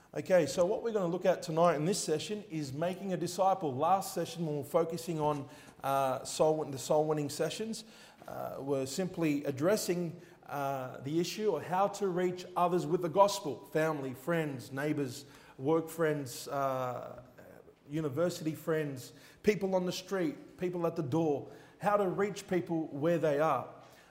Okay, so what we're going to look at tonight in this session is making a disciple. Last session, when we were focusing on the soul winning sessions, we're simply addressing the issue of how to reach others with the gospel: family, friends, neighbours, work friends, university friends, people on the street, people at the door. How to reach people where they are.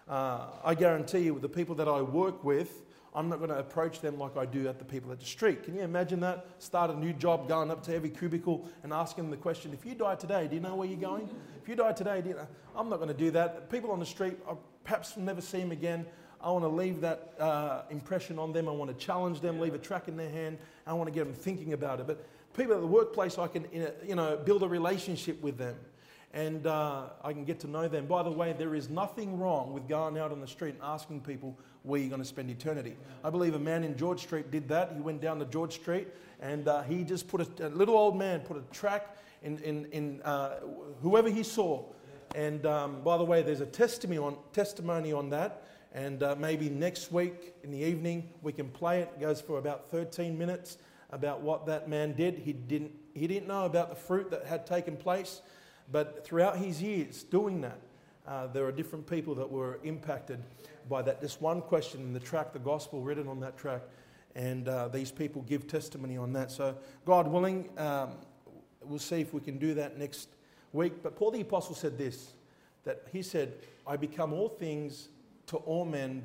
I guarantee you, with the people that I work with, I'm not going to approach them like I do at the people at the street. Can you imagine that? Start a new job, going up to every cubicle and asking them the question, if you die today, do you know where you're going? If you die today, do you know? I'm not going to do that. People on the street, I perhaps never see them again. I want to leave that impression on them. I want to challenge them, leave a track in their hand. I want to get them thinking about it. But people at the workplace, I can build a relationship with them. And I can get to know them. By the way, there is nothing wrong with going out on the street and asking people where you're going to spend eternity. I believe a man in George Street did that. He went down to George Street and he just put a little old man put a track in whoever he saw. And by the way, there's a testimony on that. And maybe next week in the evening we can play it. It goes for about 13 minutes about what that man did. He didn't know about the fruit that had taken place. But throughout his years doing that, there are different people that were impacted by that. Just one question in the track, the gospel written on that track, and these people give testimony on that. So God willing, we'll see if we can do that next week. But Paul the Apostle said this, that he said, I become all things to all men,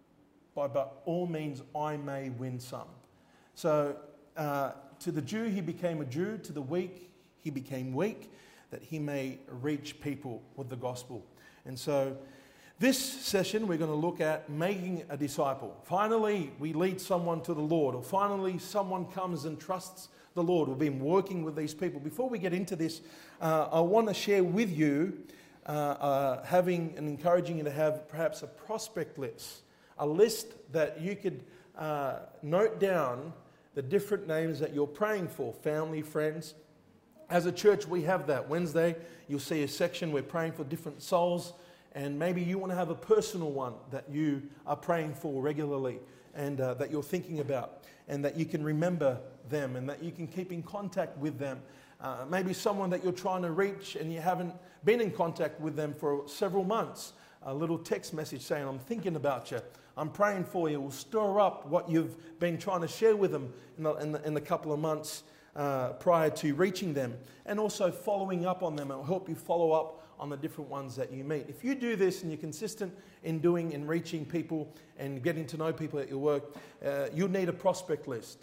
by all means I may win some. So to the Jew he became a Jew, to the weak he became weak, that he may reach people with the gospel. And so this session we're going to look at making a disciple. Finally, we lead someone to the Lord, or finally someone comes and trusts the Lord. We've been working with these people. Before we get into this, I want to share with you, having and encouraging you to have perhaps a prospect list, a list that you could note down the different names that you're praying for, family, friends. As a church, we have that. Wednesday, you'll see a section we're praying for different souls, and maybe you want to have a personal one that you are praying for regularly and that you're thinking about, and that you can remember them and that you can keep in contact with them. Maybe someone that you're trying to reach and you haven't been in contact with them for several months. A little text message saying, I'm thinking about you, I'm praying for you, will stir up what you've been trying to share with them in the couple of months prior to reaching them, and also following up on them. It will help you follow up on the different ones that you meet. If you do this and you're consistent in doing and reaching people and getting to know people at your work, you'll need a prospect list.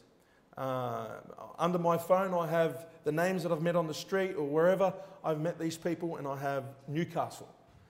Under my phone, I have the names that I've met on the street or wherever I've met these people, and I have Newcastle.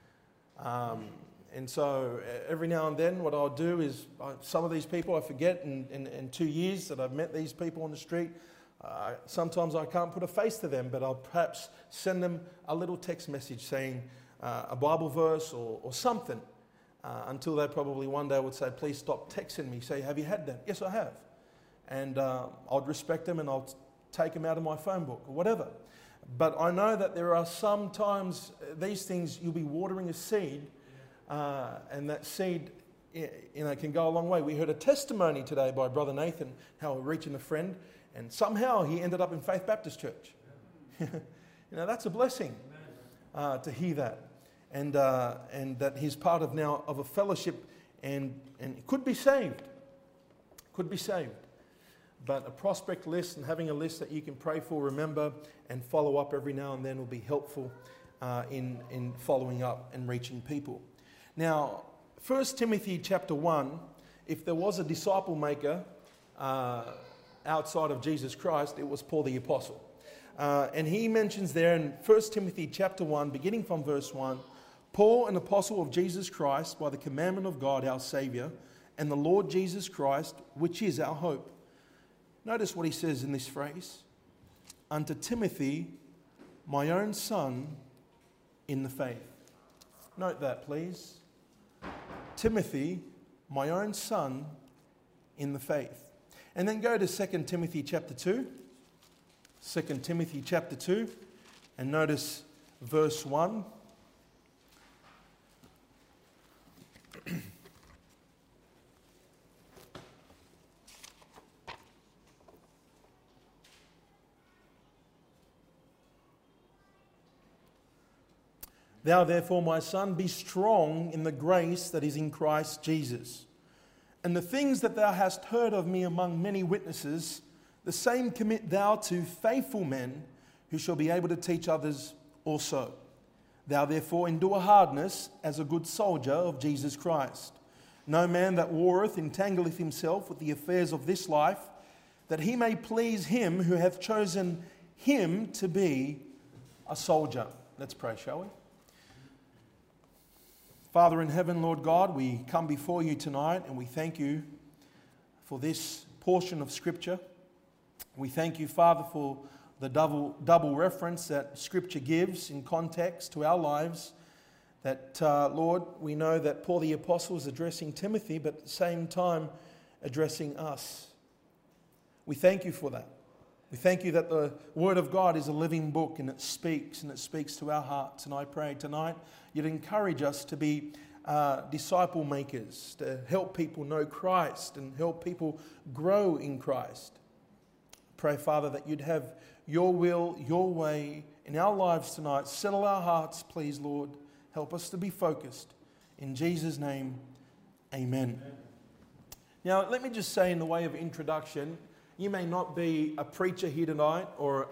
And so every now and then what I'll do is, some of these people I forget in 2 years that I've met these people on the street. Sometimes I can't put a face to them, but I'll perhaps send them a little text message saying a Bible verse or something, until they probably one day would say, please stop texting me. Say, have you had that? Yes, I have. And I'd respect them and I'll take them out of my phone book or whatever. But I know that there are sometimes these things, you'll be watering a seed, and that seed can go a long way. We heard a testimony today by Brother Nathan, how we're reaching a friend, and somehow he ended up in Faith Baptist Church. That's a blessing to hear that, and that he's part of now of a fellowship, and could be saved. But a prospect list and having a list that you can pray for, remember, and follow up every now and then will be helpful in following up and reaching people. Now, 1 Timothy chapter 1, if there was a disciple maker outside of Jesus Christ, it was Paul the Apostle. And he mentions there in 1 Timothy chapter 1, beginning from verse 1, Paul, an apostle of Jesus Christ, by the commandment of God our Saviour, and the Lord Jesus Christ, which is our hope. Notice what he says in this phrase. Unto Timothy, my own son, in the faith. Note that, please. Timothy, my own son, in the faith. And then go to 2 Timothy chapter 2. 2 Timothy chapter 2. And notice verse 1. Thou therefore, my son, be strong in the grace that is in Christ Jesus. And the things that thou hast heard of me among many witnesses, the same commit thou to faithful men who shall be able to teach others also. Thou therefore endure hardness as a good soldier of Jesus Christ. No man that warreth entangleth himself with the affairs of this life, that he may please him who hath chosen him to be a soldier. Let's pray, shall we? Father in heaven, Lord God, we come before you tonight and we thank you for this portion of Scripture. We thank you, Father, for the double reference that Scripture gives in context to our lives. That, Lord, we know that Paul the Apostle is addressing Timothy, but at the same time addressing us. We thank you for that. We thank you that the Word of God is a living book and it speaks to our hearts. And I pray tonight you'd encourage us to be disciple makers, to help people know Christ and help people grow in Christ. Pray, Father, that you'd have your will, your way in our lives tonight. Settle our hearts, please, Lord. Help us to be focused. In Jesus' name, amen. Now, let me just say in the way of introduction, you may not be a preacher here tonight or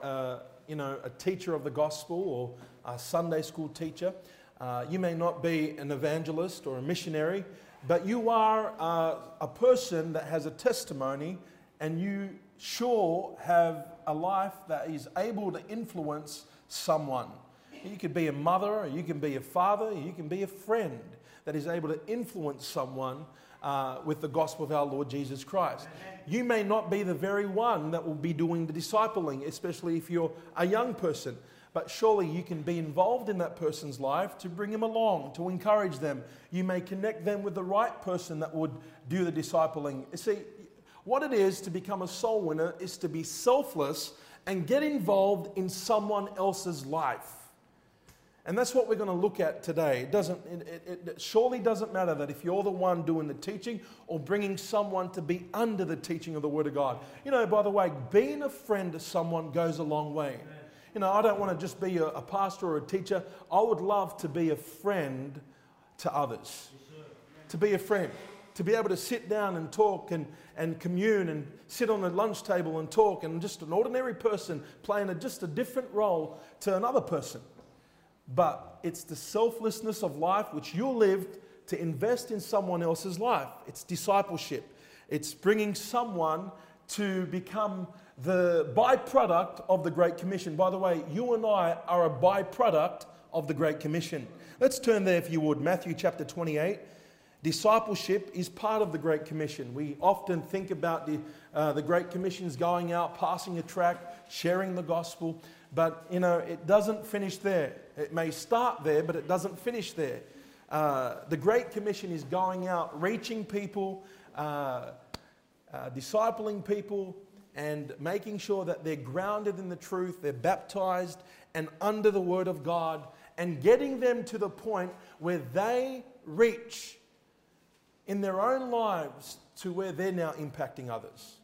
a teacher of the gospel or a Sunday school teacher. You may not be an evangelist or a missionary, but you are a person that has a testimony, and you sure have a life that is able to influence someone. You could be a mother, or you can be a father, or you can be a friend that is able to influence someone with the gospel of our Lord Jesus Christ. You may not be the very one that will be doing the discipling, especially if you're a young person, but surely you can be involved in that person's life to bring them along, to encourage them. You may connect them with the right person that would do the discipling. You see, what it is to become a soul winner is to be selfless and get involved in someone else's life. And that's what we're going to look at today. It surely doesn't matter that if you're the one doing the teaching or bringing someone to be under the teaching of the Word of God. You know, by the way, being a friend to someone goes a long way. You know, I don't want to just be a pastor or a teacher. I would love to be a friend to others. To be a friend. To be able to sit down and talk and commune and sit on the lunch table and talk, and just an ordinary person playing just a different role to another person. But it's the selflessness of life which you lived to invest in someone else's life. It's discipleship. It's bringing someone to become the byproduct of the Great Commission. By the way, you and I are a byproduct of the Great Commission. Let's turn there if you would. Matthew chapter 28. Discipleship is part of the Great Commission. We often think about the Great Commission's going out, passing a tract, sharing the gospel. But, you know, it doesn't finish there. It may start there, but it doesn't finish there. The Great Commission is going out, reaching people, discipling people, and making sure that they're grounded in the truth, they're baptized and under the Word of God, and getting them to the point where they reach in their own lives to where they're now impacting others.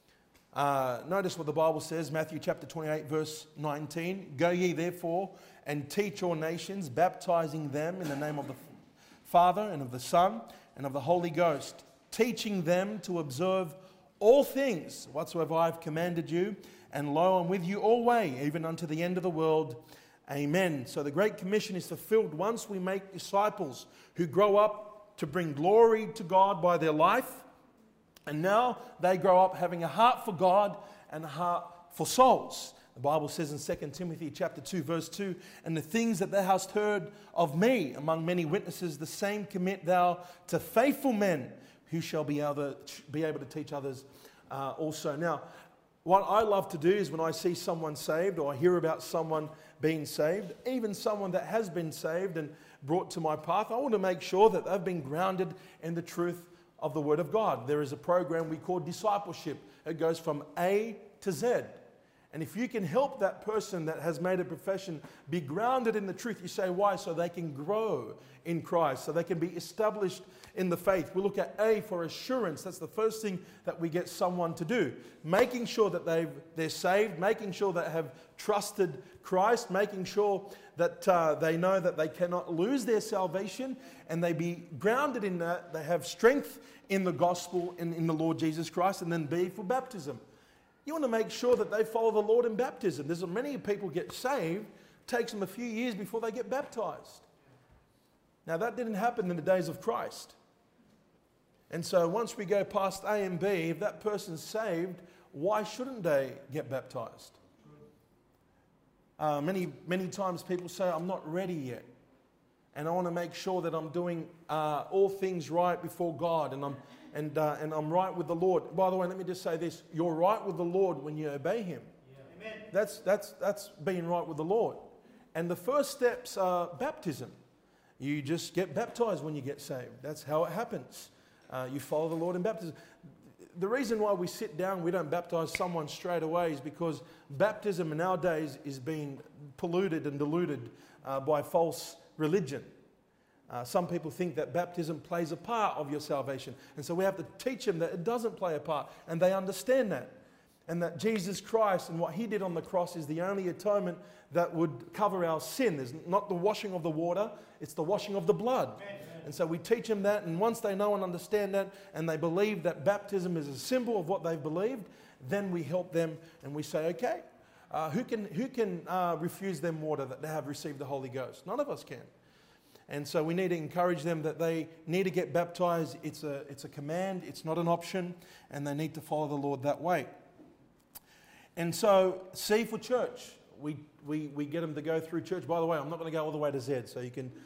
Notice what the Bible says, Matthew chapter 28, verse 19. Go ye therefore and teach all nations, baptizing them in the name of the Father and of the Son and of the Holy Ghost, teaching them to observe all things whatsoever I have commanded you. And lo, I'm with you always, even unto the end of the world. Amen. So the Great Commission is fulfilled once we make disciples who grow up to bring glory to God by their life. And now they grow up having a heart for God and a heart for souls. The Bible says in 2 Timothy chapter 2, verse 2, and the things that thou hast heard of me among many witnesses, the same commit thou to faithful men who shall be able to teach others also. Now, what I love to do is when I see someone saved or I hear about someone being saved, even someone that has been saved and brought to my path, I want to make sure that they've been grounded in the truth of the Word of God. There is a program we call discipleship. It goes from A to Z. And if you can help that person that has made a profession be grounded in the truth, you say, why? So they can grow in Christ, so they can be established in the faith. We look at A for assurance. That's the first thing that we get someone to do. Making sure that they're saved, making sure they have trusted Christ, making sure that they know that they cannot lose their salvation, and they be grounded in that. They have strength in the gospel and in the Lord Jesus Christ. And then B for baptism. You want to make sure that they follow the Lord in baptism. There's many people get saved, takes them a few years before they get baptized. Now that didn't happen in the days of Christ. And so once we go past A and B, if that person's saved, why shouldn't they get baptized? Many times people say, I'm not ready yet. And I want to make sure that I'm doing all things right before God, and I'm right with the Lord. By the way, let me just say this. You're right with the Lord when you obey Him. Yeah. Amen. That's being right with the Lord. And the first steps are baptism. You just get baptized when you get saved. That's how it happens. You follow the Lord in baptism. The reason why we sit down, we don't baptize someone straight away, is because baptism nowadays is being polluted and diluted by false religion. Some people think that baptism plays a part of your salvation. And so we have to teach them that it doesn't play a part. And they understand that. And that Jesus Christ and what He did on the cross is the only atonement that would cover our sin. There's not the washing of the water, it's the washing of the blood. Amen. And so we teach them that, and once they know and understand that, and they believe that baptism is a symbol of what they've believed, then we help them and we say, okay, who can refuse them water that they have received the Holy Ghost? None of us can. And so we need to encourage them that they need to get baptized. It's a command, it's not an option, and they need to follow the Lord that way. And so C for church. We get them to go through church. By the way, I'm not going to go all the way to Z, so you can...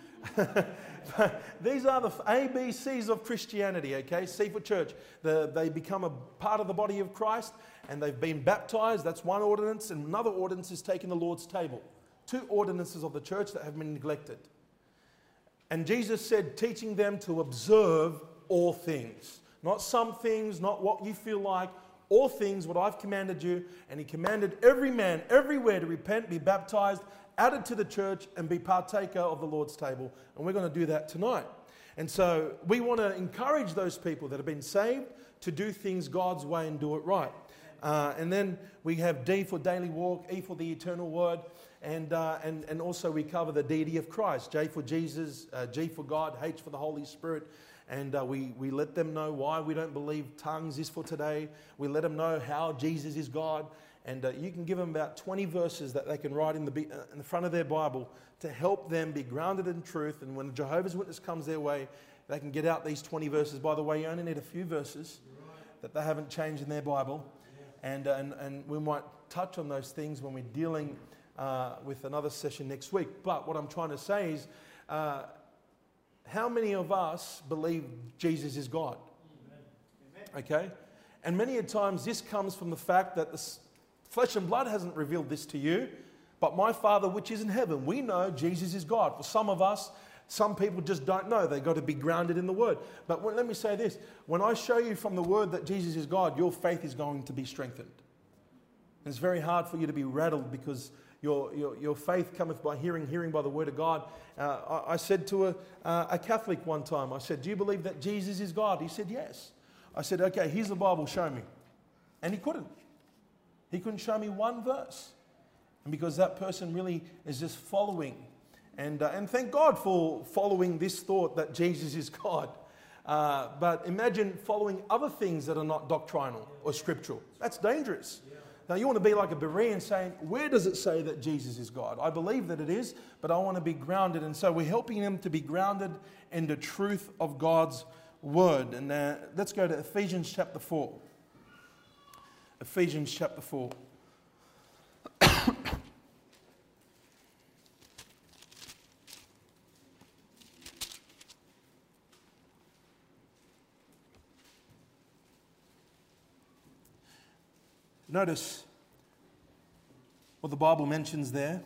These are the ABCs of Christianity, okay? C for church. They become a part of the body of Christ, and they've been baptized. That's one ordinance, and another ordinance is taking the Lord's table. Two ordinances of the church that have been neglected. And Jesus said, teaching them to observe all things. Not some things, not what you feel like, all things, what I've commanded you. And He commanded every man, everywhere to repent, be baptized, added to the church, and be partaker of the Lord's table. And we're going to do that tonight. And so we want to encourage those people that have been saved to do things God's way and do it right. And then we have D for daily walk, E for the eternal word, and also we cover the deity of Christ. J for Jesus, G for God, H for the Holy Spirit. And we let them know why we don't believe tongues is for today. We let them know how Jesus is God. And you can give them about 20 verses that they can write in the front of their Bible to help them be grounded in truth. And when a Jehovah's Witness comes their way, they can get out these 20 verses. By the way, you only need a few verses that they haven't changed in their Bible. And we might touch on those things when we're dealing with another session next week. But what I'm trying to say is, how many of us believe Jesus is God? Amen. Okay? And many a times this comes from the fact that the flesh and blood hasn't revealed this to you, but my Father which is in heaven. We know Jesus is God. For some of us, some people just don't know. They've got to be grounded in the Word. But let me say this. When I show you from the Word that Jesus is God, your faith is going to be strengthened. It's very hard for you to be rattled because your faith cometh by hearing, hearing by the Word of God. I said to a Catholic one time, I said, do you believe that Jesus is God? He said, yes. I said, okay, here's the Bible, show me. And he couldn't. He couldn't show me one verse. And because that person really is just following. And thank God for following this thought that Jesus is God. But imagine following other things that are not doctrinal or scriptural. That's dangerous. Now, you want to be like a Berean saying, where does it say that Jesus is God? I believe that it is, but I want to be grounded. And so we're helping them to be grounded in the truth of God's Word. And let's go to Ephesians chapter 4. Ephesians chapter 4. Notice what the Bible mentions there.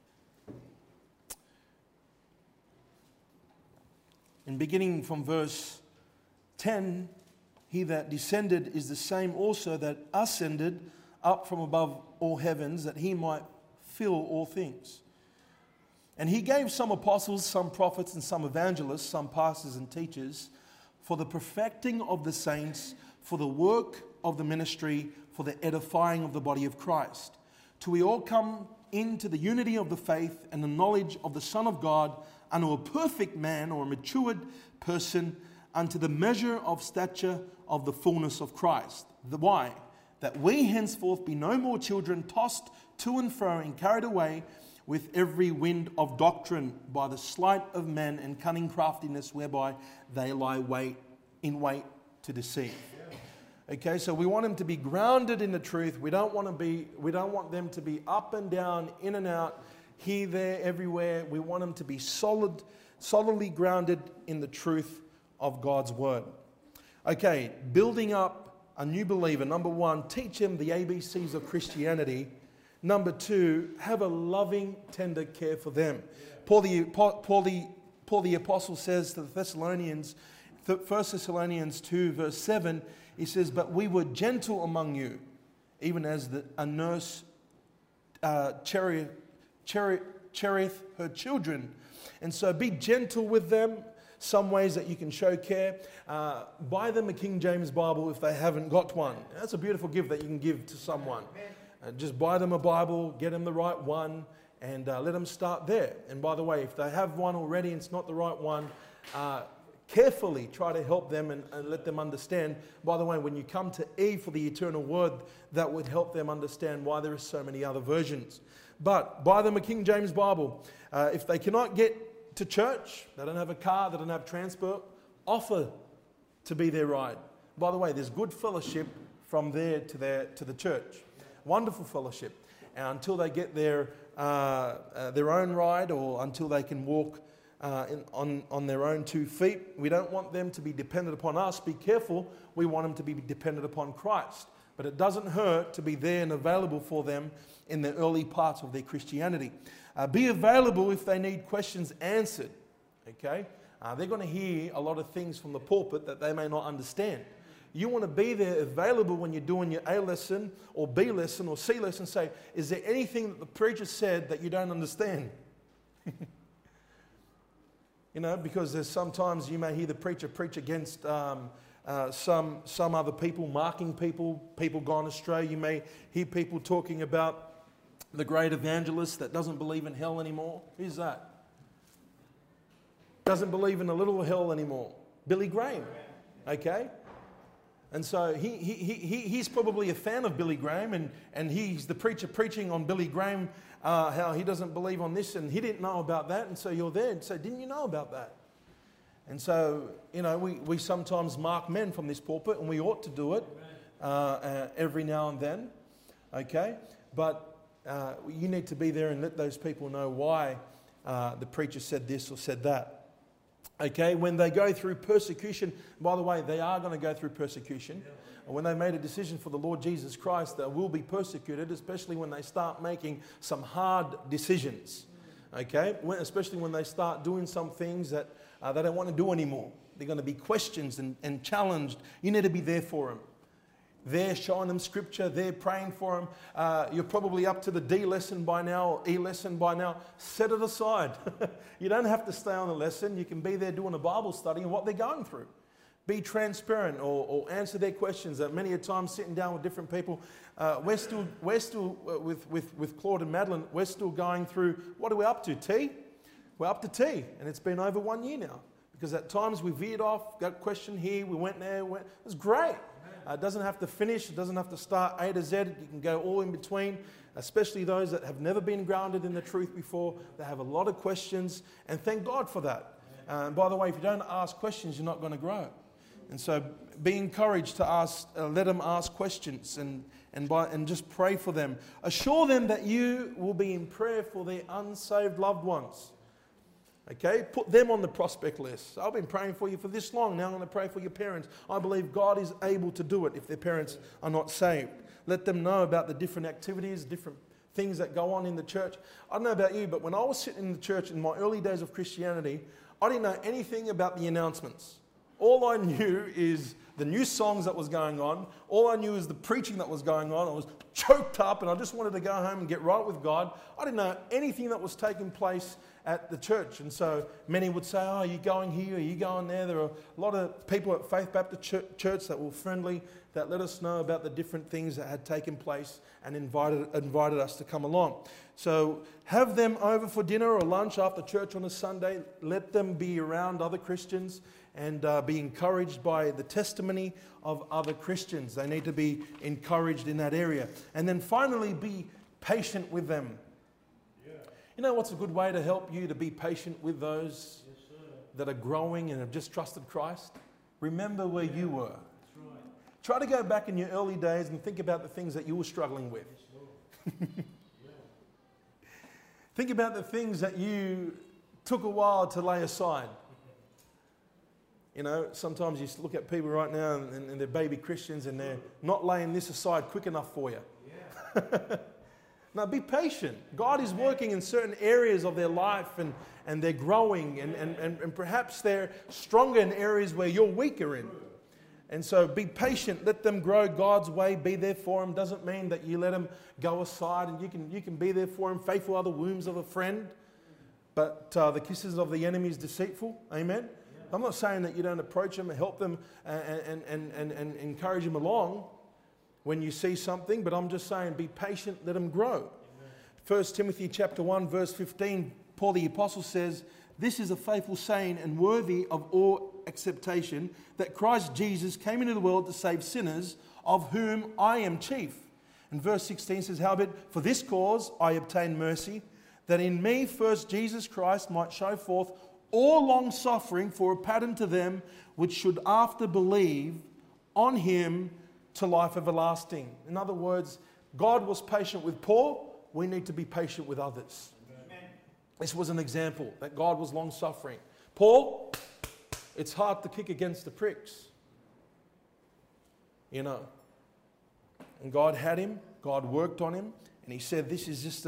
And beginning from verse 10, he that descended is the same also that ascended up from above all heavens, that he might fill all things. And he gave some apostles, some prophets, and some evangelists, some pastors and teachers, for the perfecting of the saints, for the work of the ministry, for the edifying of the body of Christ, till we all come into the unity of the faith and the knowledge of the Son of God, unto a perfect man, or a matured person, unto the measure of stature of the fullness of Christ. Why? That we henceforth be no more children, tossed to and fro and carried away with every wind of doctrine, by the sleight of men and cunning craftiness, whereby they lie in wait to deceive. Okay, so we want them to be grounded in the truth. We don't want them to be up and down, in and out, here, there, everywhere. We want them to be solidly grounded in the truth of God's word. Okay, building up a new believer. Number one, teach him the ABCs of Christianity. Number two, have a loving, tender care for them. Paul the Apostle says to the Thessalonians, 1 Thessalonians 2 verse 7, he says, but we were gentle among you, even as a nurse cherisheth her children. And so be gentle with them. Some ways that you can show care. Buy them a King James Bible if they haven't got one. That's a beautiful gift that you can give to someone. Just buy them a Bible, get them the right one, and let them start there. And by the way, if they have one already and it's not the right one, carefully try to help them and let them understand. By the way, when you come to E for the eternal word, that would help them understand why there are so many other versions. But buy them a King James Bible. If they cannot get to church, they don't have a car, they don't have transport, offer to be their ride. By the way, there's good fellowship from there to the church. Wonderful fellowship. And until they get their own ride, or until they can walk on their own 2 feet, we don't want them to be dependent upon us. Be careful, we want them to be dependent upon Christ. But it doesn't hurt to be there and available for them in the early parts of their Christianity. Be available if they need questions answered. Okay? They're going to hear a lot of things from the pulpit that they may not understand. You want to be there available when you're doing your A lesson or B lesson or C lesson. Say, is there anything that the preacher said that you don't understand? Because there's sometimes you may hear the preacher preach against some other people, marking people gone astray. You may hear people talking about the great evangelist that doesn't believe in hell anymore. Who's that? Doesn't believe in a little hell anymore. Billy Graham. Okay? And so he's probably a fan of Billy Graham, and he's the preacher preaching on Billy Graham, how he doesn't believe on this, and he didn't know about that, and so you're there and say, didn't you know about that? And so, we sometimes mark men from this pulpit, and we ought to do it every now and then, okay? But you need to be there and let those people know why the preacher said this or said that. Okay, when they go through persecution, by the way, they are going to go through persecution. And when they made a decision for the Lord Jesus Christ, they will be persecuted, especially when they start making some hard decisions. Okay, especially when they start doing some things that they don't want to do anymore. They're going to be questioned and challenged. You need to be there for them. They're showing them scripture, they're praying for them. You're probably up to the D lesson by now, or E lesson by now. Set it aside. You don't have to stay on the lesson. You can be there doing a Bible study and what they're going through. Be transparent or answer their questions. Many a time sitting down with different people, we're still with Claude and Madeline, we're still going through, what are we up to, T? We're up to T, and it's been over 1 year now. Because at times we veered off, got a question here, we went there, it was great. It doesn't have to finish. It doesn't have to start A to Z. You can go all in between, especially those that have never been grounded in the truth before. They have a lot of questions, and thank God for that. By the way, if you don't ask questions, you're not going to grow. And so be encouraged to ask, let them ask questions and just pray for them. Assure them that you will be in prayer for their unsaved loved ones. Okay, put them on the prospect list. I've been praying for you for this long. Now I'm going to pray for your parents. I believe God is able to do it if their parents are not saved. Let them know about the different activities, different things that go on in the church. I don't know about you, but when I was sitting in the church in my early days of Christianity, I didn't know anything about the announcements. All I knew is the new songs that was going on. All I knew was the preaching that was going on. I was choked up and I just wanted to go home and get right with God. I didn't know anything that was taking place at the church. And so many would say, oh, are you going here? Are you going there? There are a lot of people at Faith Baptist Church that were friendly, that let us know about the different things that had taken place and invited us to come along. So have them over for dinner or lunch after church on a Sunday. Let them be around other Christians and be encouraged by the testimony of other Christians. They need to be encouraged in that area. And then finally, be patient with them. You know what's a good way to help you to be patient with those that are growing and have just trusted Christ? Remember where you were. That's right. Try to go back in your early days and think about the things that you were struggling with. Think about the things that you took a while to lay aside. You know, sometimes you look at people right now and they're baby Christians and they're not laying this aside quick enough for you. Yeah. Now, be patient. God is working in certain areas of their life and they're growing and perhaps they're stronger in areas where you're weaker in. And so be patient. Let them grow God's way. Be there for them. Doesn't mean that you let them go aside and you can be there for them. Faithful are the wounds of a friend. But the kisses of the enemy is deceitful. Amen. I'm not saying that you don't approach them and help them and encourage them along when you see something, but I'm just saying be patient, let them grow. Amen. 1 Timothy chapter 1 verse 15, Paul the Apostle says, this is a faithful saying and worthy of all acceptation, that Christ Jesus came into the world to save sinners, of whom I am chief. And verse 16 says, howbeit for this cause I obtained mercy, that in me first Jesus Christ might show forth all long suffering for a pattern to them which should after believe on him to life everlasting. In other words, God was patient with Paul. We need to be patient with others. Amen. This was an example that God was long suffering. Paul, it's hard to kick against the pricks. You know. And God had him. God worked on him. And he said, this is just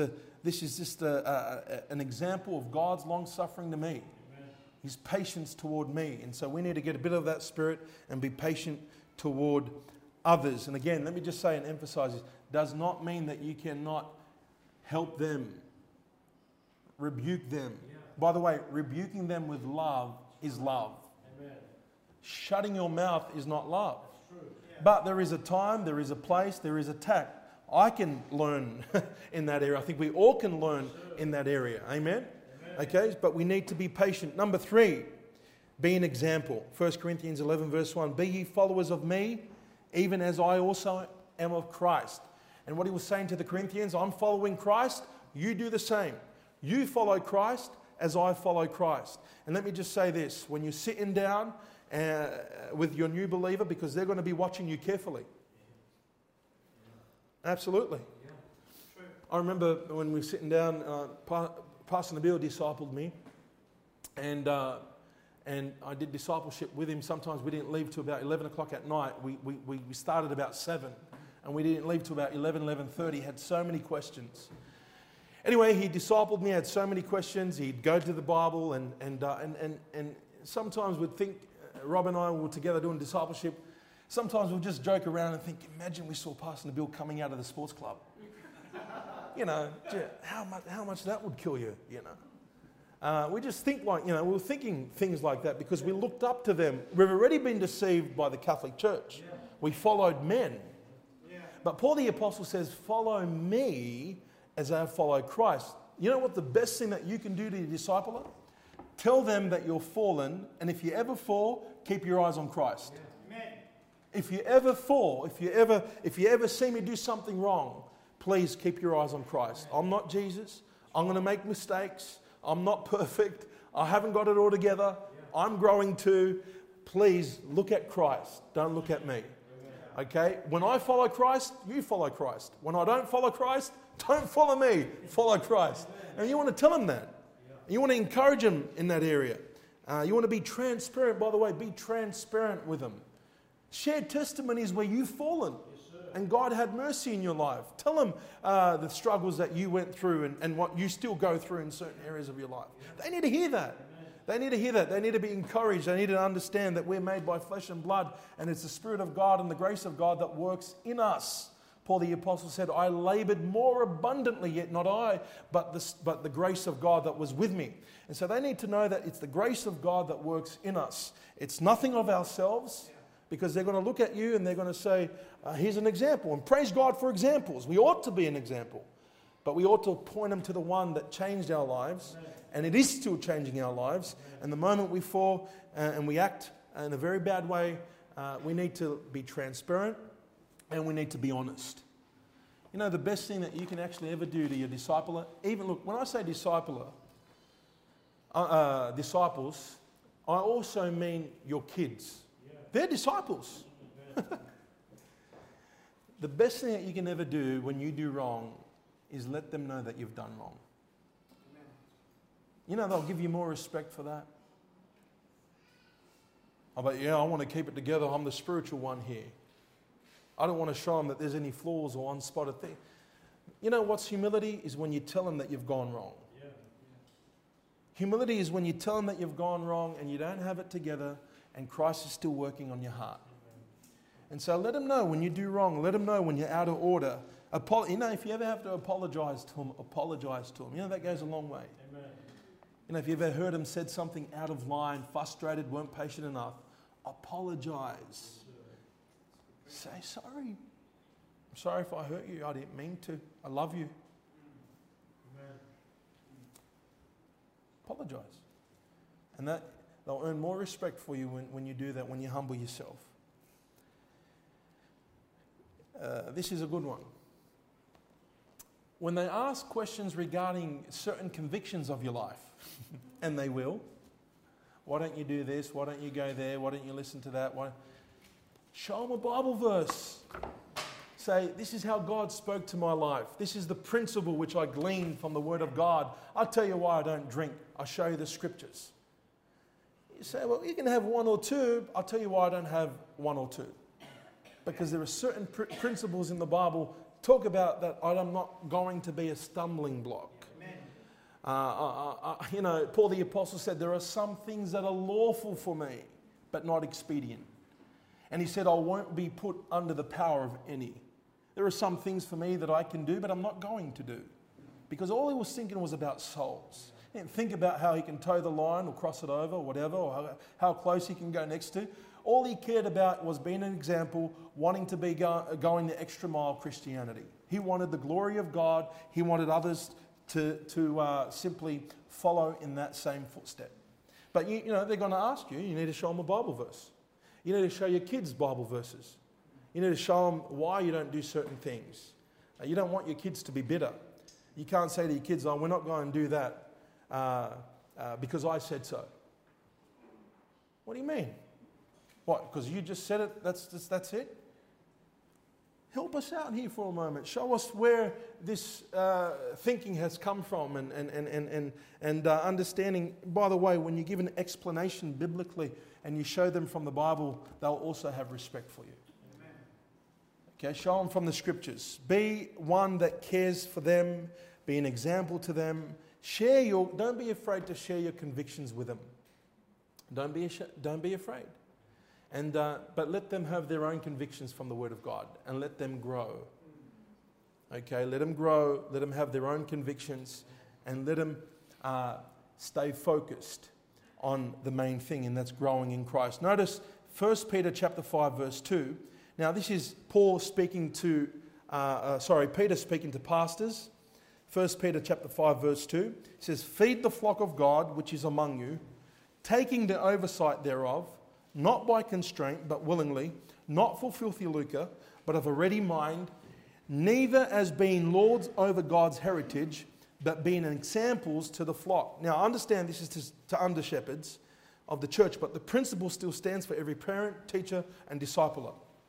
an example of God's long suffering to me. His patience toward me. And so we need to get a bit of that spirit and be patient toward others. And again, let me just say and emphasize this. Does not mean that you cannot help them, rebuke them. Yeah. By the way, rebuking them with love is love. Amen. Shutting your mouth is not love. That's true. Yeah. But there is a time, there is a place, there is a tact. I can learn in that area. I think we all can learn in that area. Amen? Okay, but we need to be patient. Number 3, be an example. 1 Corinthians 11 verse 1. Be ye followers of me, even as I also am of Christ. And what he was saying to the Corinthians, I'm following Christ, you do the same. You follow Christ as I follow Christ. And let me just say this, when you're sitting down with your new believer, because they're going to be watching you carefully. Absolutely. I remember when we were sitting down, Pastor Nabil discipled me, and I did discipleship with him. Sometimes we didn't leave till about 11 o'clock at night. We started about 7, and we didn't leave till about 11:30. He had so many questions. Anyway, he discipled me, had so many questions. He'd go to the Bible, and sometimes we'd think, Rob and I were together doing discipleship, sometimes we'd just joke around and think, imagine we saw Pastor Nabil coming out of the sports club. You know, how much that would kill you, you know. We just think like, we were thinking things like that because we looked up to them. We've already been deceived by the Catholic Church. Yeah. We followed men. Yeah. But Paul the Apostle says, follow me as I follow Christ. You know what the best thing that you can do to your discipler? Tell them that you're fallen, and if you ever fall, keep your eyes on Christ. Yeah. Amen. If you ever fall, if you ever see me do something wrong, please keep your eyes on Christ. I'm not Jesus. I'm going to make mistakes. I'm not perfect. I haven't got it all together. I'm growing too. Please look at Christ. Don't look at me. Okay? When I follow Christ, you follow Christ. When I don't follow Christ, don't follow me. Follow Christ. And you want to tell them that. You want to encourage them in that area. You want to be transparent. By the way, be transparent with them. Share testimonies where you've fallen. And God had mercy in your life. Tell them the struggles that you went through and what you still go through in certain areas of your life. They need to hear that. They need to hear that. They need to be encouraged. They need to understand that we're made by flesh and blood, and it's the Spirit of God and the grace of God that works in us. Paul the Apostle said, I labored more abundantly, yet not I, but the grace of God that was with me. And so they need to know that it's the grace of God that works in us. It's nothing of ourselves, because they're going to look at you and they're going to say, here's an example. And praise God for examples. We ought to be an example. But we ought to point them to the one that changed our lives. And it is still changing our lives. And the moment we fall and we act in a very bad way, we need to be transparent and we need to be honest. You know, the best thing that you can actually ever do to your discipler, even look, when I say disciples, I also mean your kids. They're disciples. The best thing that you can ever do when you do wrong is let them know that you've done wrong. You know, they'll give you more respect for that. Oh, but I want to keep it together. I'm the spiritual one here. I don't want to show them that there's any flaws or unspotted things. You know what's humility? Is when you tell them that you've gone wrong. Humility is when you tell them that you've gone wrong and you don't have it together and Christ is still working on your heart. And so let them know when you do wrong. Let them know when you're out of order. You know, if you ever have to apologize to them, apologize to them. You know, that goes a long way. Amen. You know, if you ever heard them said something out of line, frustrated, weren't patient enough, apologize. Say sorry. I'm sorry if I hurt you. I didn't mean to. I love you. Amen. Apologize. And that they'll earn more respect for you when you do that, when you humble yourself. This is a good one. When they ask questions regarding certain convictions of your life, and they will, why don't you do this? Why don't you go there? Why don't you listen to that? Show them a Bible verse. Say, this is how God spoke to my life. This is the principle which I gleaned from the Word of God. I'll tell you why I don't drink. I'll show you the scriptures. You say, well, you can have one or two. I'll tell you why I don't have one or two. Because there are certain principles in the Bible talk about that I'm not going to be a stumbling block. You know, Paul the Apostle said, there are some things that are lawful for me, but not expedient. And he said, I won't be put under the power of any. There are some things for me that I can do, but I'm not going to do. Because all he was thinking was about souls. He didn't think about how he can toe the line or cross it over or whatever, or how close he can go next to. All he cared about was being an example, wanting to be going the extra mile Christianity. He wanted the glory of God. He wanted others to simply follow in that same footstep. But you know, they're going to ask you, you need to show them a Bible verse. You need to show your kids Bible verses. You need to show them why you don't do certain things. You don't want your kids to be bitter. You can't say to your kids, oh, we're not going to do that because I said so. What do you mean? What, because you just said it, that's it? Help us out here for a moment. Show us where this thinking has come from and understanding. By the way, when you give an explanation biblically and you show them from the Bible, they'll also have respect for you. Amen. Okay, show them from the scriptures. Be one that cares for them. Be an example to them. Don't be afraid to share your convictions with them. Don't be afraid. But let them have their own convictions from the Word of God and let them grow. Okay, let them grow, let them have their own convictions and let them stay focused on the main thing, and that's growing in Christ. Notice 1 Peter chapter 5 verse 2. Now this is Peter speaking to pastors. 1 Peter chapter 5 verse 2. It says, feed the flock of God which is among you, taking the oversight thereof, not by constraint, but willingly, not for filthy lucre, but of a ready mind, neither as being lords over God's heritage, but being examples to the flock. Now, understand this is to under-shepherds of the church, but the principle still stands for every parent, teacher, and discipler.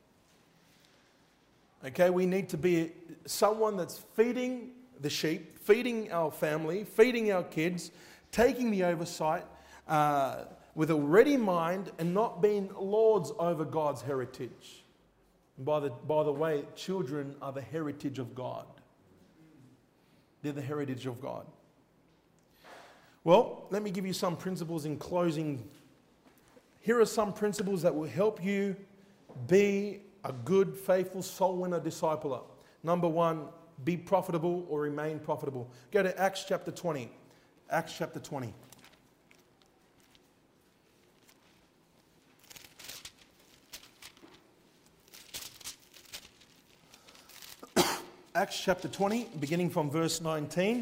Okay, we need to be someone that's feeding the sheep, feeding our family, feeding our kids, taking the oversight, with a ready mind and not being lords over God's heritage. And by the way, children are the heritage of God. They're the heritage of God. Well, let me give you some principles in closing. Here are some principles that will help you be a good, faithful soul winner discipler. Number one, be profitable or remain profitable. Go to Acts chapter 20. Acts chapter 20. Acts chapter 20, beginning from verse 19.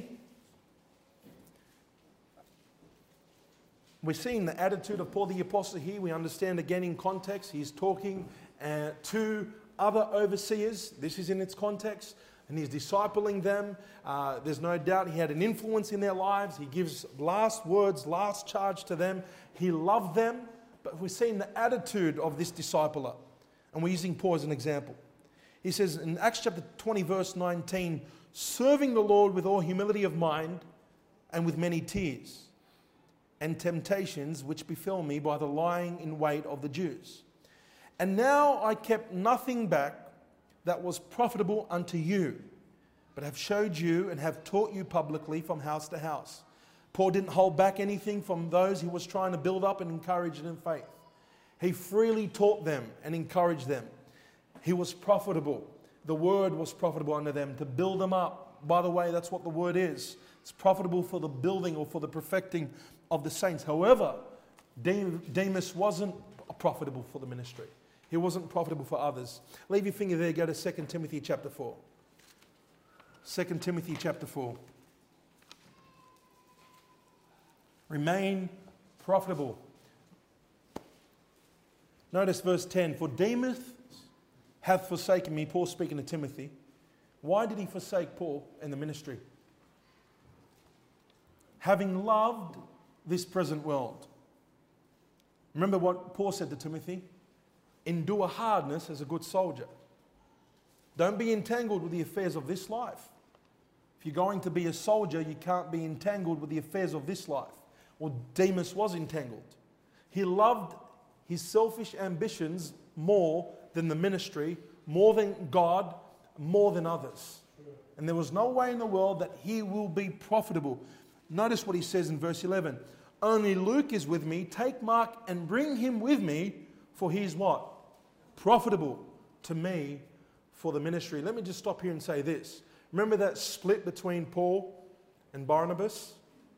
We're seeing the attitude of Paul the Apostle here. We understand again in context. He's talking to other overseers. This is in its context. And he's discipling them. There's no doubt he had an influence in their lives. He gives last words, last charge to them. He loved them. But we're seeing the attitude of this discipler. And we're using Paul as an example. He says in Acts chapter 20, verse 19, serving the Lord with all humility of mind and with many tears and temptations which befell me by the lying in wait of the Jews. And now I kept nothing back that was profitable unto you, but have showed you and have taught you publicly from house to house. Paul didn't hold back anything from those he was trying to build up and encourage in faith. He freely taught them and encouraged them. He was profitable. The word was profitable unto them to build them up. By the way, that's what the word is. It's profitable for the building or for the perfecting of the saints. However, Demas wasn't profitable for the ministry. He wasn't profitable for others. Leave your finger there, go to 2 Timothy chapter 4. 2 Timothy chapter 4. Remain profitable. Notice verse 10. For Demas hath forsaken me, Paul speaking to Timothy. Why did he forsake Paul in the ministry? Having loved this present world. Remember what Paul said to Timothy? Endure hardness as a good soldier. Don't be entangled with the affairs of this life. If you're going to be a soldier, you can't be entangled with the affairs of this life. Well, Demas was entangled. He loved his selfish ambitions more than the ministry, more than God, more than others. And there was no way in the world that he will be profitable. Notice what he says in verse 11. Only Luke is with me. Take Mark and bring him with me, for he is what? Profitable to me for the ministry. Let me just stop here and say this. Remember that split between Paul and Barnabas?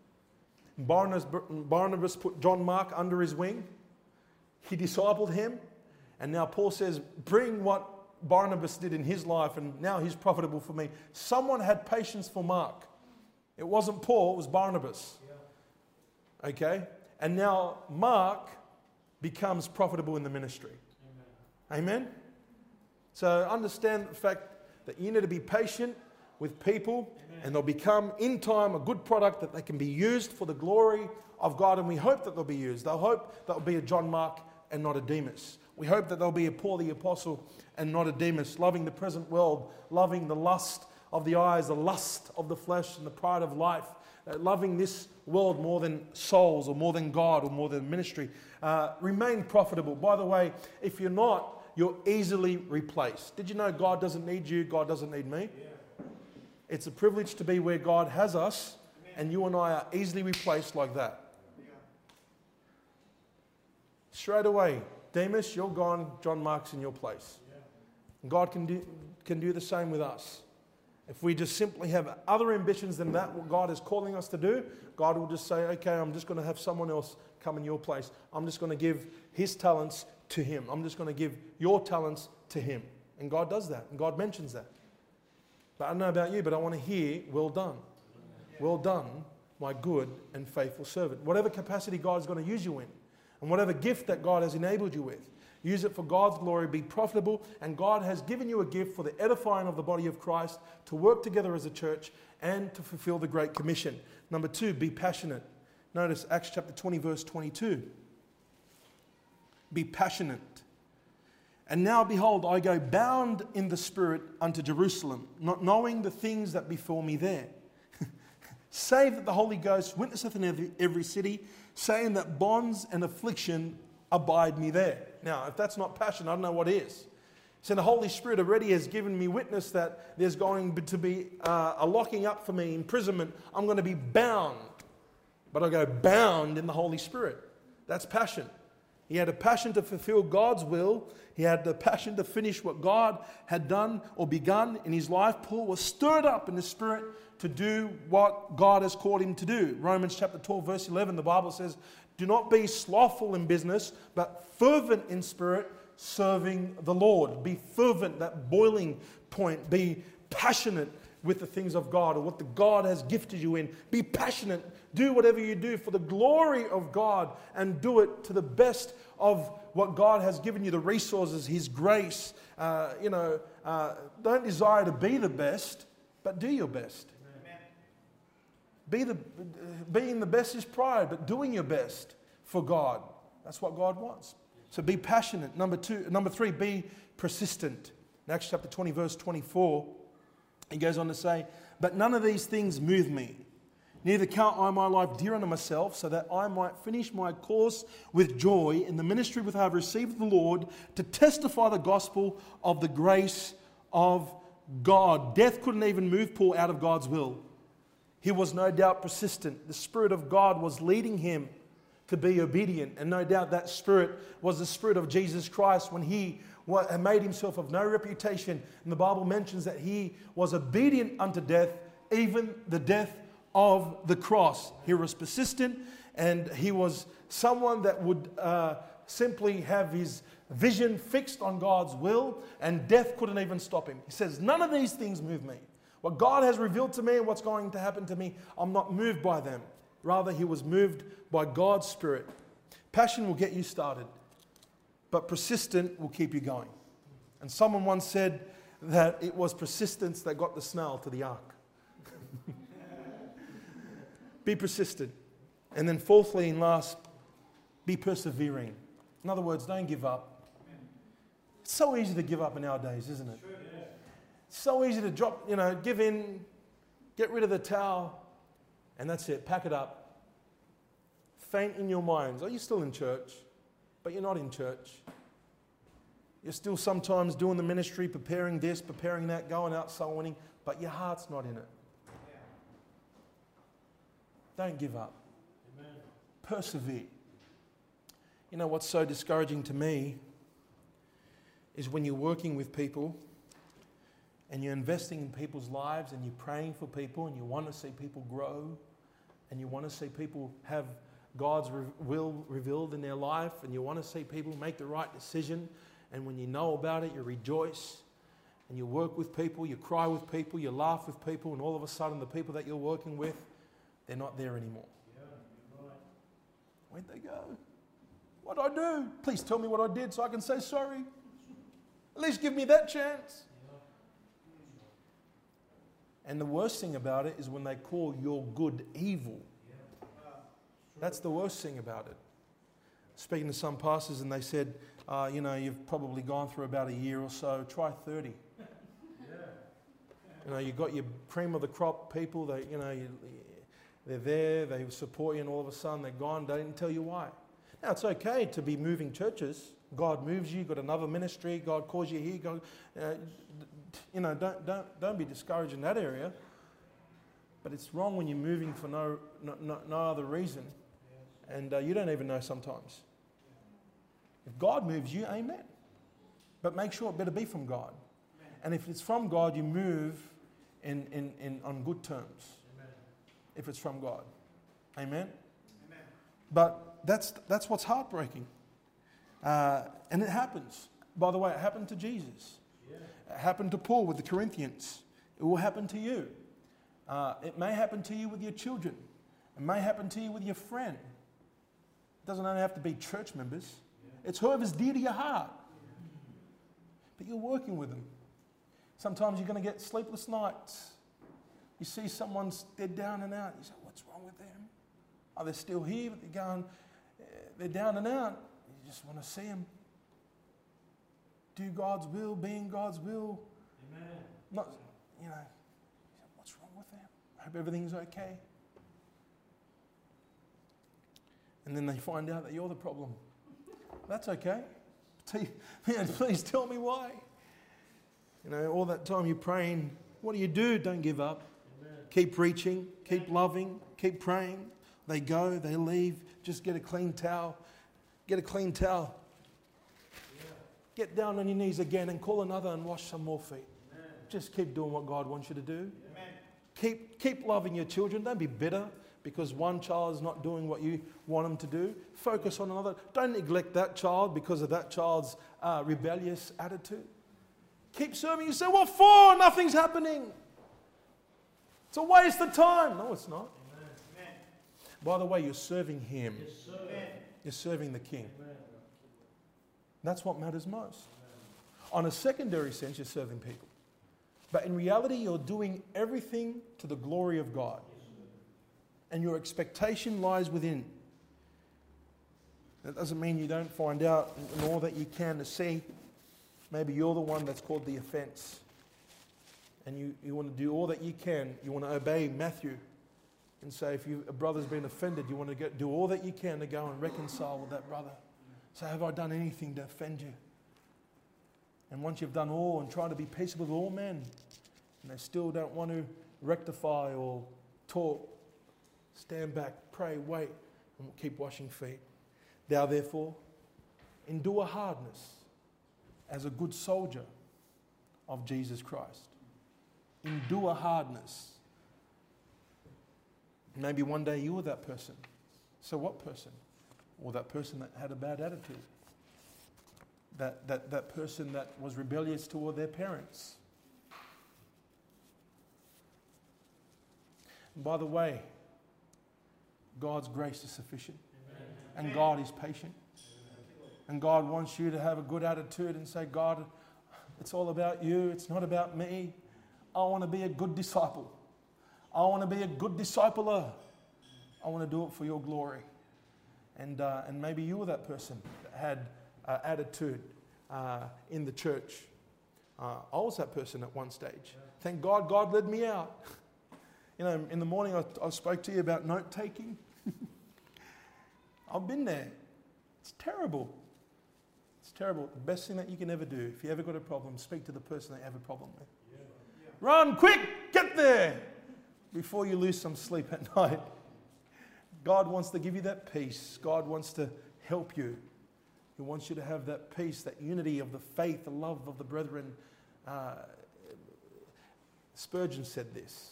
Barnabas put John Mark under his wing. He discipled him. And now Paul says, bring what Barnabas did in his life, and now he's profitable for me. Someone had patience for Mark. It wasn't Paul, it was Barnabas. Yeah. Okay? And now Mark becomes profitable in the ministry. Amen? Amen? So understand the fact that you need to be patient with people. Amen. And they'll become, in time, a good product that they can be used for the glory of God. And we hope that they'll be used. They'll hope that'll be a John Mark and not a Demas. We hope that there'll be a Paul the Apostle and not a Demas, loving the present world, loving the lust of the eyes, the lust of the flesh, and the pride of life, loving this world more than souls or more than God or more than ministry. Remain profitable. By the way, if you're not, you're easily replaced. Did you know God doesn't need you? God doesn't need me? Yeah. It's a privilege to be where God has us, and you and I are easily replaced like that. Yeah. Straight away. Demas, you're gone. John Mark's in your place. Yeah. And God can do the same with us. If we just simply have other ambitions than that, what God is calling us to do, God will just say, okay, I'm just going to have someone else come in your place. I'm just going to give his talents to him. I'm just going to give your talents to him. And God does that. And God mentions that. But I don't know about you, but I want to hear, well done. Yeah. Well done, my good and faithful servant. Whatever capacity God's going to use you in, and whatever gift that God has enabled you with, use it for God's glory, be profitable, and God has given you a gift for the edifying of the body of Christ, to work together as a church, and to fulfill the Great Commission. Number 2, be passionate. Notice Acts chapter 20, verse 22. Be passionate. And now, behold, I go bound in the Spirit unto Jerusalem, not knowing the things that befall me there. Save that the Holy Ghost witnesseth in every city, saying that bonds and affliction abide me there. Now, if that's not passion, I don't know what is. So the Holy Spirit already has given me witness that there's going to be a locking up for me, imprisonment. I'm going to be bound. but I go bound in the Holy Spirit. That's passion. He had a passion to fulfill God's will. He had the passion to finish what God had done or begun in his life. Paul was stirred up in the Spirit to do what God has called him to do. Romans chapter 12, verse 11, the Bible says, do not be slothful in business, but fervent in spirit, serving the Lord. Be fervent, that boiling point. Be passionate with the things of God or what the God has gifted you in. Be passionate. Do whatever you do for the glory of God and do it to the best of what God has given you, the resources, his grace. Don't desire to be the best, but do your best. Being the best is pride, but doing your best for God. That's what God wants. So be passionate. Number 3, be persistent. In Acts chapter 20, verse 24, he goes on to say, but none of these things move me. Neither count I my life dear unto myself, so that I might finish my course with joy in the ministry which I have received of the Lord, to testify the gospel of the grace of God. Death couldn't even move Paul out of God's will. He was no doubt persistent. The Spirit of God was leading him to be obedient. And no doubt that Spirit was the Spirit of Jesus Christ when he made himself of no reputation. And the Bible mentions that he was obedient unto death, even the death of the cross. He was persistent, and he was someone that would simply have his vision fixed on God's will, and death couldn't even stop him. He says, none of these things move me. What God has revealed to me and what's going to happen to me, I'm not moved by them. Rather, he was moved by God's Spirit. Passion will get you started, but persistent will keep you going. And someone once said that it was persistence that got the snail to the ark. Be persistent. And then fourthly and last, be persevering. In other words, don't give up. It's so easy to give up nowadays, isn't it? It's so easy to drop, give in, get rid of the towel, and that's it. Pack it up. Faint in your minds. Are you still in church? But you're not in church. You're still sometimes doing the ministry, preparing this, preparing that, going out soul winning, but your heart's not in it. Don't give up. Amen. Persevere. You know what's so discouraging to me is when you're working with people and you're investing in people's lives and you're praying for people and you want to see people grow and you want to see people have God's will revealed in their life and you want to see people make the right decision, and when you know about it, you rejoice and you work with people, you cry with people, you laugh with people, and all of a sudden the people that you're working with, they're not there anymore. Yeah, you're right. Where'd they go? What did I do? Please tell me what I did so I can say sorry. At least give me that chance. And the worst thing about it is when they call your good evil. That's the worst thing about it. Speaking to some pastors, and they said, you've probably gone through about a year or so. Try 30. You've got your cream of the crop people. They're there, they support you, and all of a sudden they're gone. They didn't tell you why. Now, it's okay to be moving churches. God moves you, got another ministry, God calls you here. Don't be discouraged in that area. But it's wrong when you're moving for no other reason, and you don't even know sometimes. If God moves you, amen. But make sure it better be from God. And if it's from God, you move on good terms. If it's from God. Amen? Amen. But that's what's heartbreaking. And it happens. By the way, it happened to Jesus. Yeah. It happened to Paul with the Corinthians. It will happen to you. It may happen to you with your children. It may happen to you with your friend. It doesn't only have to be church members. Yeah. It's whoever's dear to your heart. But you're working with them. Sometimes you're going to get sleepless nights. You see someone's, they're down and out. You say, what's wrong with them? Oh, they're still here, but they're down and out. You just want to see them do God's will, be in God's will. Amen. Not, what's wrong with them? I hope everything's okay. And then they find out that you're the problem. That's okay. Please tell me why. All that time you're praying, what do? Don't give up. Keep preaching, keep loving, keep praying. They go, they leave, just get a clean towel. Get a clean towel. Get down on your knees again and call another and wash some more feet. Amen. Just keep doing what God wants you to do. Amen. Keep loving your children. Don't be bitter because one child is not doing what you want them to do. Focus on another. Don't neglect that child because of that child's rebellious attitude. Keep serving. You say, what for? Nothing's happening. It's a waste of time. No, it's not. Amen. By the way, you're serving Him. Yes, you're serving the King. Amen. That's what matters most. On a secondary sense, you're serving people. But in reality, you're doing everything to the glory of God. And your expectation lies within. That doesn't mean you don't find out in all that you can to see. Maybe you're the one that's called the offense. And you want to do all that you can. You want to obey Matthew and say, if a brother's been offended, you want to do all that you can to go and reconcile with that brother. So have I done anything to offend you? And once you've done all and tried to be peaceable with all men, and they still don't want to rectify or talk, stand back, pray, wait, and keep washing feet. Thou therefore endure hardness as a good soldier of Jesus Christ. Endure hardness. Maybe one day you were that person. So what person? Or that person that had a bad attitude. That person that was rebellious toward their parents. And by the way, God's grace is sufficient. Amen. And God is patient. Amen. And God wants you to have a good attitude and say, God, it's all about you. It's not about me. I want to be a good disciple. I want to be a good discipler. I want to do it for your glory. And maybe you were that person that had attitude in the church. I was that person at one stage. Thank God, God led me out. You know, in the morning I spoke to you about note-taking. I've been there. It's terrible. It's terrible. The best thing that you can ever do, if you ever got a problem, speak to the person that you have a problem with. Yeah. Run, quick, get there, before you lose some sleep at night. God wants to give you that peace. God wants to help you. He wants you to have that peace, that unity of the faith, the love of the brethren. Spurgeon said this: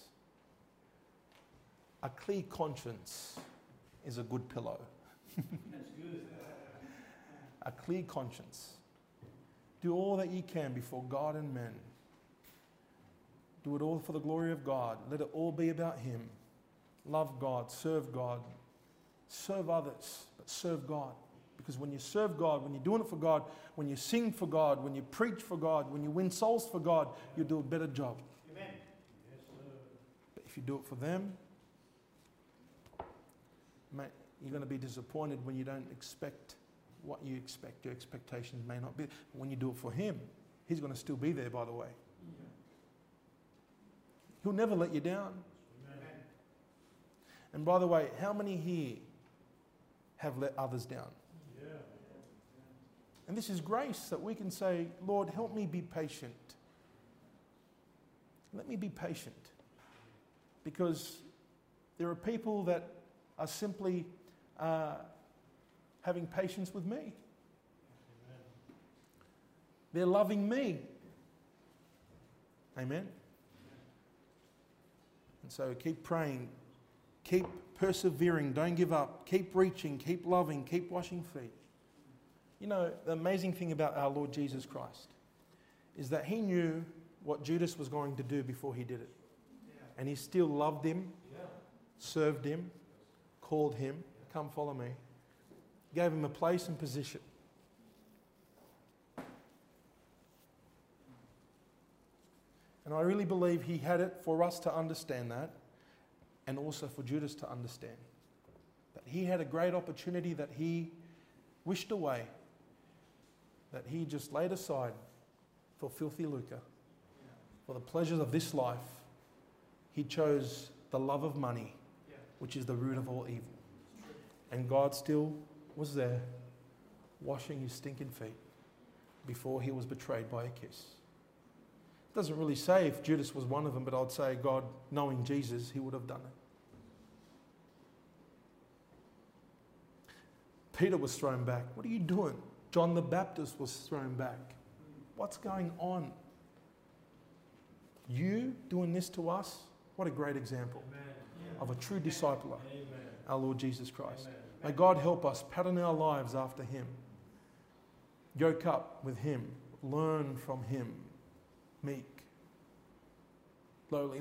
a clear conscience is a good pillow. That's good. A clear conscience. Do all that you can before God and men. Do it all for the glory of God. Let it all be about Him. Love God, serve others, but serve God. Because when you serve God, when you're doing it for God, when you sing for God, when you preach for God, when you win souls for God, you'll do a better job. Amen. Yes, sir. But if you do it for them, mate, you're going to be disappointed when you don't expect what you expect. Your expectations may not be. But when you do it for Him, He's going to still be there, by the way. Yeah. He'll never let you down. Amen. And by the way, how many here have let others down? Yeah. And this is grace that we can say, Lord, help me be patient. Let me be patient. Because there are people that are simply having patience with me. Amen. They're loving me. Amen. And so keep praying. Keep persevering. Don't give up. Keep reaching. Keep loving. Keep washing feet. You know, the amazing thing about our Lord Jesus Christ is that He knew what Judas was going to do before He did it. Yeah. And He still loved him, served him, called him, come follow me. Gave him a place and position. And I really believe He had it for us to understand that, and also for Judas to understand that he had a great opportunity that he wished away, that he just laid aside for filthy lucre, for the pleasures of this life. He chose the love of money, which is the root of all evil. And God still was there, washing His stinking feet before He was betrayed by a kiss. It doesn't really say if Judas was one of them, but I'd say God, knowing Jesus, He would have done it. Peter was thrown back. What are you doing? John the Baptist was thrown back. What's going on? You doing this to us? What a great example of a true discipler, our Lord Jesus Christ. May God help us pattern our lives after Him. Yoke up with Him. Learn from Him. Meek. Lowly.